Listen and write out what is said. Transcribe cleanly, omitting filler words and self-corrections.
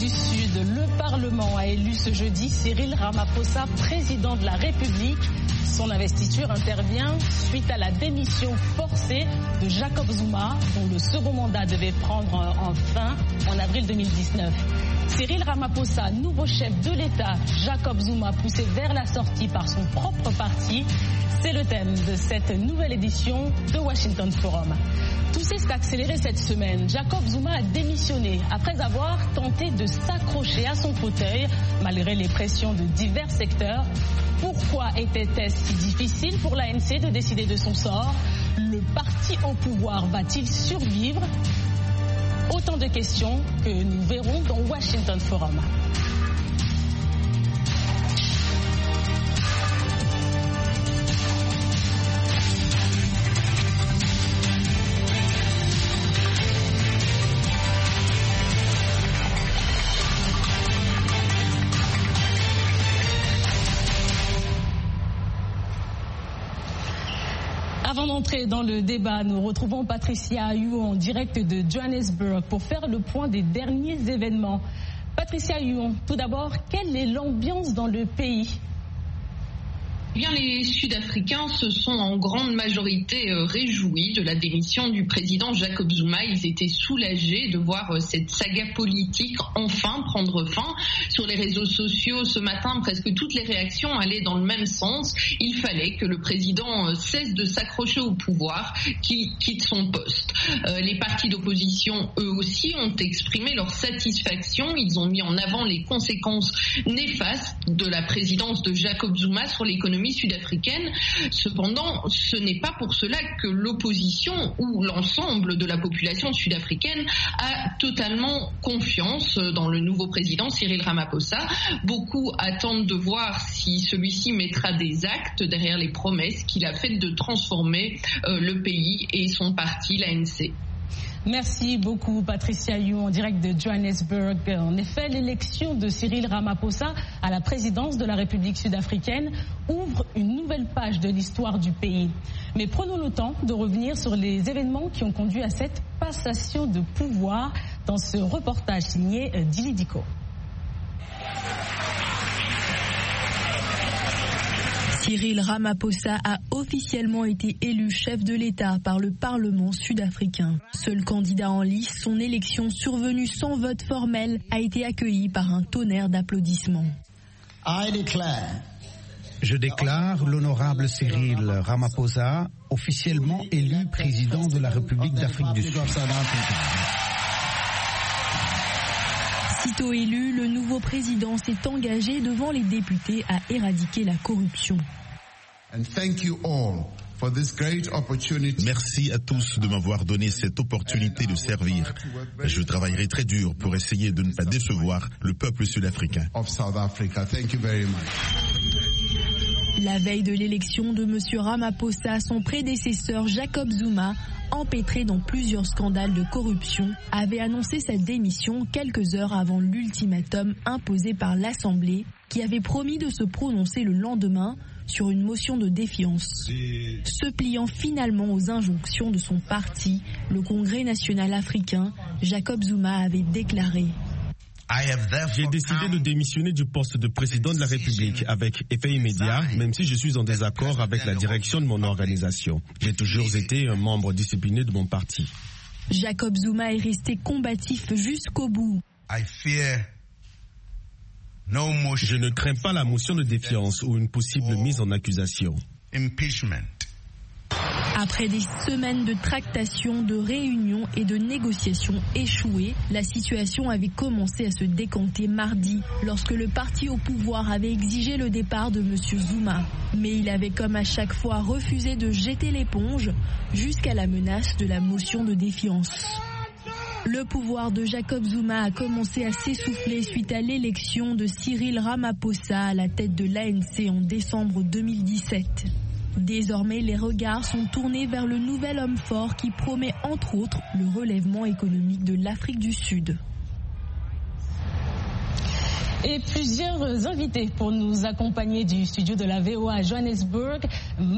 du Sud, le Parlement a élu ce jeudi Cyril Ramaphosa président de la République. Son investiture intervient suite à la démission forcée de Jacob Zuma, dont le second mandat devait prendre fin en avril 2019. Cyril Ramaphosa, nouveau chef de l'État, Jacob Zuma poussé vers la sortie par son propre parti. C'est le thème de cette nouvelle édition de Washington Forum. Tout s'est accéléré cette semaine. Jacob Zuma a démissionné après avoir tenté de s'accrocher à son fauteuil malgré les pressions de divers secteurs. Pourquoi était-ce si difficile pour l'ANC de décider de son sort? Le parti au pouvoir va-t-il survivre? Autant de questions que nous verrons dans Washington Forum. Avant d'entrer dans le débat, nous retrouvons Patricia Ayou en direct de Johannesburg pour faire le point des derniers événements. Patricia Ayou, tout d'abord, quelle est l'ambiance dans le pays ? Eh bien, les Sud-Africains se sont en grande majorité réjouis de la démission du président Jacob Zuma. Ils étaient soulagés de voir cette saga politique enfin prendre fin. Sur les réseaux sociaux ce matin, presque toutes les réactions allaient dans le même sens. Il fallait que le président cesse de s'accrocher au pouvoir, qu'il quitte son poste. Les partis d'opposition, eux aussi, ont exprimé leur satisfaction. Ils ont mis en avant les conséquences néfastes de la présidence de Jacob Zuma sur l'économie sud-africaine. Cependant, ce n'est pas pour cela que l'opposition ou l'ensemble de la population sud-africaine a totalement confiance dans le nouveau président Cyril Ramaphosa. Beaucoup attendent de voir si celui-ci mettra des actes derrière les promesses qu'il a faites de transformer le pays et son parti, l'ANC. Merci beaucoup Patricia Ayou en direct de Johannesburg. En effet, l'élection de Cyril Ramaphosa à la présidence de la République sud-africaine ouvre une nouvelle page de l'histoire du pays. Mais prenons le temps de revenir sur les événements qui ont conduit à cette passation de pouvoir dans ce reportage signé Dili Diko. Cyril Ramaphosa a officiellement été élu chef de l'État par le Parlement sud-africain. Seul candidat en lice, son élection survenue sans vote formel a été accueillie par un tonnerre d'applaudissements. Je déclare l'honorable Cyril Ramaphosa officiellement élu président de la République d'Afrique du Sud. Sitôt élu, le nouveau président s'est engagé devant les députés à éradiquer la corruption. Merci à tous de m'avoir donné cette opportunité de servir. Je travaillerai très dur pour essayer de ne pas décevoir le peuple sud-africain. La veille de l'élection de M. Ramaphosa, son prédécesseur Jacob Zuma, empêtré dans plusieurs scandales de corruption, avait annoncé sa démission quelques heures avant l'ultimatum imposé par l'Assemblée, qui avait promis de se prononcer le lendemain sur une motion de défiance. Se pliant finalement aux injonctions de son parti, le Congrès national africain, Jacob Zuma avait déclaré: J'ai décidé de démissionner du poste de président de la République avec effet immédiat, même si je suis en désaccord avec la direction de mon organisation. J'ai toujours été un membre discipliné de mon parti. Jacob Zuma est resté combatif jusqu'au bout. Je ne crains pas la motion de défiance ou une possible mise en accusation. Après des semaines de tractations, de réunions et de négociations échouées, la situation avait commencé à se décanter mardi, lorsque le parti au pouvoir avait exigé le départ de M. Zuma. Mais il avait comme à chaque fois refusé de jeter l'éponge, jusqu'à la menace de la motion de défiance. Le pouvoir de Jacob Zuma a commencé à s'essouffler suite à l'élection de Cyril Ramaphosa à la tête de l'ANC en décembre 2017. Désormais, les regards sont tournés vers le nouvel homme fort qui promet entre autres le relèvement économique de l'Afrique du Sud. Et plusieurs invités pour nous accompagner du studio de la VOA à Johannesburg.